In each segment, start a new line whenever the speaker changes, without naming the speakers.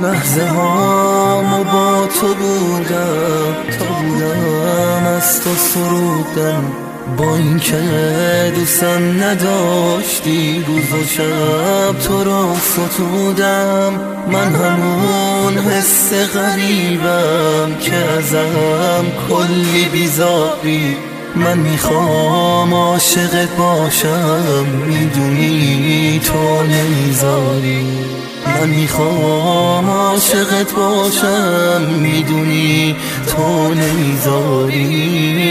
لحظه هامو با تو بودم، تا بودم از تو سرودم، با این که دوستم نداشتی، روز و شب تو رو ستودم. من همون حس غریبم که ازم کلی بیزاری. من میخوام عاشقت باشم، میدونی تو نمیذاری. من میخوام عاشقت باشم، میدونی تو نمیذاری.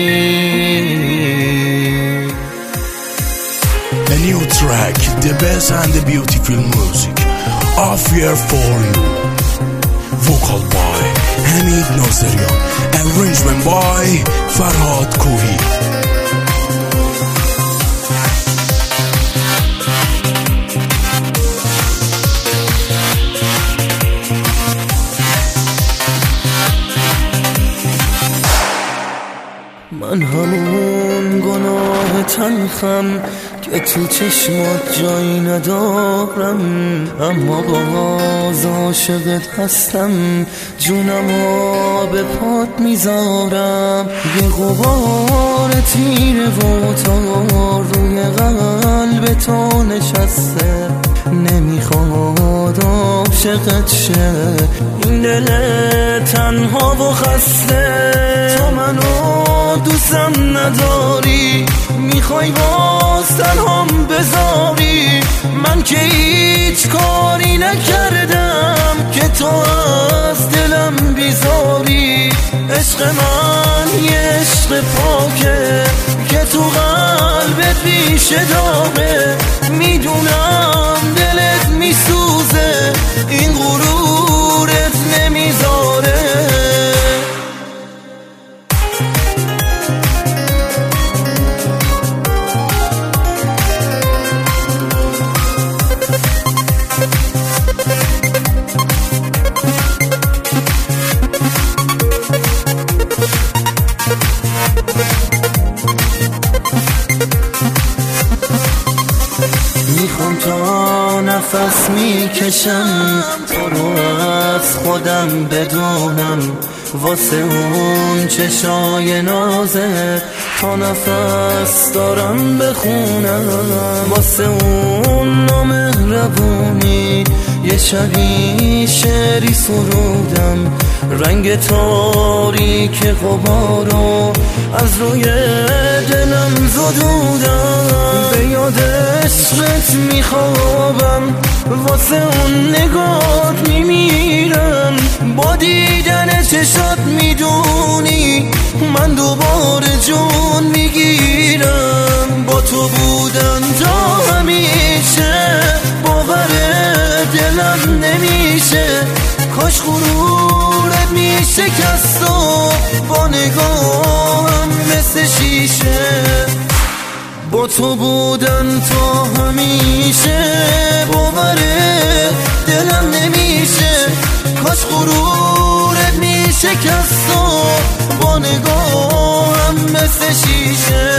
A new track, the best and the beautiful music, Off Here For You. Vocal by Hamid Nazarian, arrangement by Farhad Kohi.
من همون گناه تلخم که تو چشمات جایی ندارم، اما باز عاشقت هستم، جونمو به پات میذارم. یه غبار تیره و تار روی قلب تو نشسته، نمیخواد عاشقت شه این دل تنها و خسته. تو منو دوستم نداری، میخوای باز تنهام بذاری. من که هیچ کاری نکردم که تو از دلم بیزاری. عشق من یه عشق پاکه که تو قلبت ریشه داره. میدونم دلت میسوزه، این غرورت نمیذاره. میخوام تا نفس میکشم تو رو از خودم بدونم، واسه اون چشای نازه تا نفس دارم بخونم. واسه اون نامهربونی یه شبی شعری سرودم، رنگ تاریک غبارو از روی دلم زدودم. به یاد عشقت میخوابم، واسه اون نگات میمیرم. با دیدن چشات میدونی من دوباره جون میگیرم. با تو بودن تا همیشه باور دلم نمیشه. کاش غرورت میشکست و با نگاهم مثل شیشه. با تو بودن تا همیشه باور دلم نمیشه. کاش غرورت میشکست و با نگاهم مثل شیشه.